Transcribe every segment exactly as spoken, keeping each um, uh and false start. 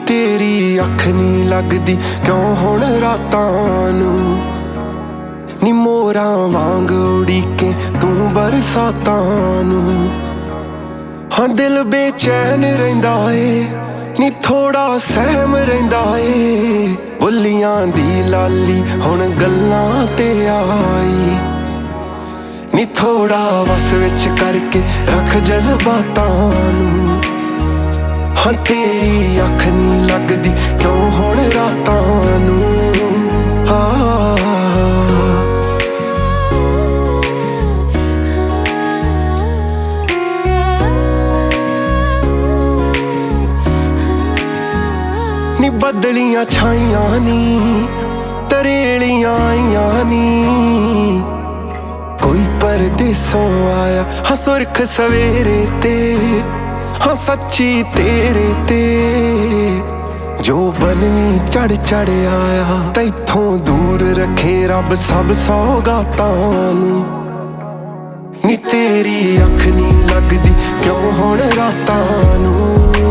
तेरी अख नी लगदी क्यों हुण रातां नूं नी मोरां वांग उड़ीके तू बरसातां नूं। हाँ दिल बेचैन रहिंदा ए नी थोड़ा सहम रहिंदा ए बुल्लियां दी लाली हुण गल्लां ते आई नी थोड़ा वस विच करके रख जज्बातां नूं। हाँ तेरी अख नी लगदी क्यों हुण रातां नूं आ नी बदलियां छाइयां नी तरेलियां आइयां नी कोई परदेसों आया हाँ सुरख सवेरे ते हाँ सच्ची तेरे ते जो बननी चढ़ चढ़ आया तैथों दूर रखे रब सब सौगातां नूं नी तेरी अख नी लगदी क्यों हुण रातां नूं।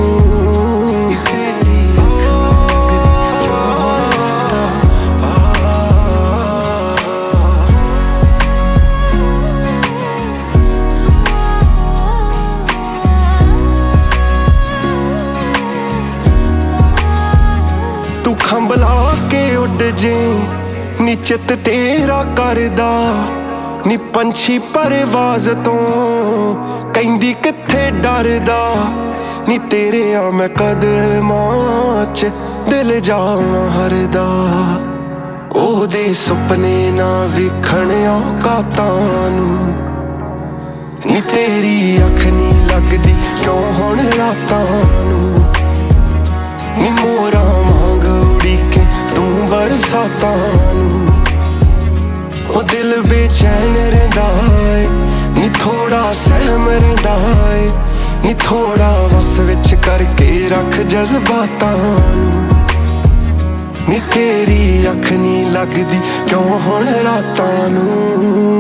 तू खंभला के उड़ जे नी चित तेरा करदा नी पंछी परवाज़ तो कहंदी किथे डरदा नी तेरे आ मैं कदमां च दिल जावां हरदा ओहदे सुपने ना वेखण औकातां नूं नी तेरी अख नी लगदी क्यों हुण रातां नूं नी मोरां वांग उड़ीके तू बरसातां नूं। ओ दिल बेचैन रहिंदा ए नी थोड़ा सहम रहिंदा ए नी थोड़ा वस विच करके रख जज्बातां नूं नी तेरी अख नी लगदी क्यों हुण रातां नूं।